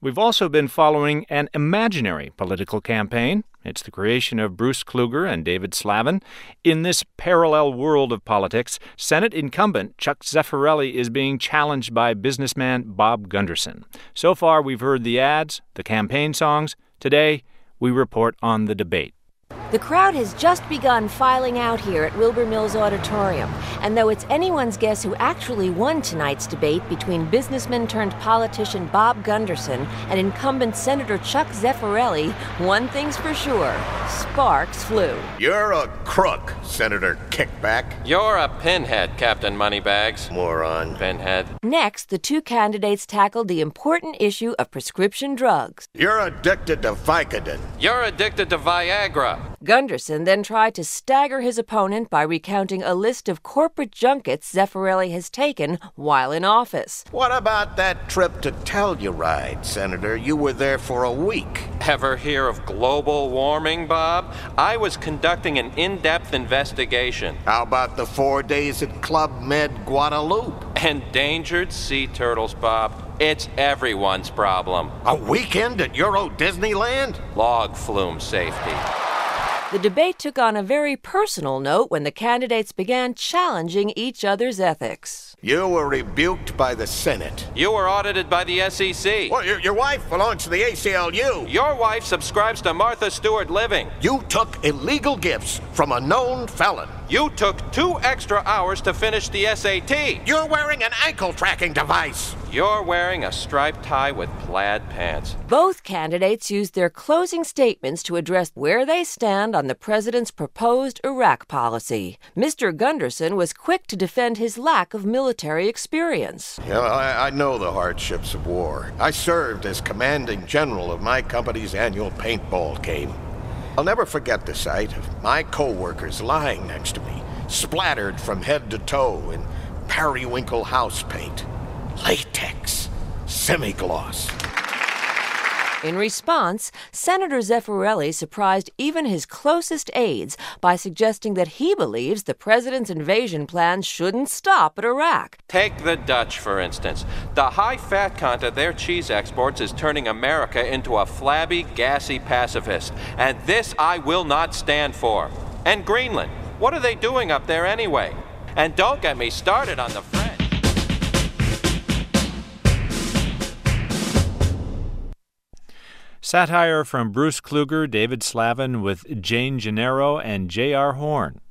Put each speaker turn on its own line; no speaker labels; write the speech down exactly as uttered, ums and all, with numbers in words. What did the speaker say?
We've also been following an imaginary political campaign. It's the creation of Bruce Kluger and David Slavin. In this parallel world of politics, Senate incumbent Chuck Zeffirelli is being challenged by businessman Bob Gunderson. So far, we've heard the ads, the campaign songs. Today, we report on the debate.
The crowd has just begun filing out here at Wilbur Mills Auditorium, and though it's anyone's guess who actually won tonight's debate between businessman-turned-politician Bob Gunderson and incumbent Senator Chuck Zeffirelli, one thing's for sure, sparks flew.
You're a crook, Senator Kickback.
You're a pinhead, Captain Moneybags.
Moron.
Pinhead.
Next, the two candidates tackled the important issue of prescription drugs.
You're addicted to Vicodin.
You're addicted to Viagra.
Gunderson then tried to stagger his opponent by recounting a list of corporate junkets Zeffirelli has taken while in office.
What about that trip to Telluride, Senator? You were there for a week.
Ever hear of global warming, Bob? I was conducting an in-depth investigation.
How about the four days at Club Med Guadalupe?
Endangered sea turtles, Bob. It's everyone's problem.
A weekend at Euro Disneyland?
Log flume safety.
The debate took on a very personal note when the candidates began challenging each other's ethics.
You were rebuked by the Senate.
You were audited by the S E C.
Well, your, your wife belongs to the A C L U.
Your wife subscribes to Martha Stewart Living.
You took illegal gifts from a known felon.
You took two extra hours to finish the S A T.
You're wearing an ankle tracking device.
You're wearing a striped tie with plaid pants.
Both candidates used their closing statements to address where they stand on the president's proposed Iraq policy. Mister Gunderson was quick to defend his lack of military experience.
You know, I, I know the hardships of war. I served as commanding general of my company's annual paintball game. I'll never forget the sight of my co-workers lying next to me, splattered from head to toe in periwinkle house paint, latex, semi-gloss.
In response, Senator Zeffirelli surprised even his closest aides by suggesting that he believes the president's invasion plans shouldn't stop at Iraq.
Take the Dutch, for instance. The high fat content of their cheese exports is turning America into a flabby, gassy pacifist. And this I will not stand for. And Greenland, what are they doing up there anyway? And don't get me started on the French.
Satire from Bruce Kluger, David Slavin with Jane Gennaro and J R. Horn.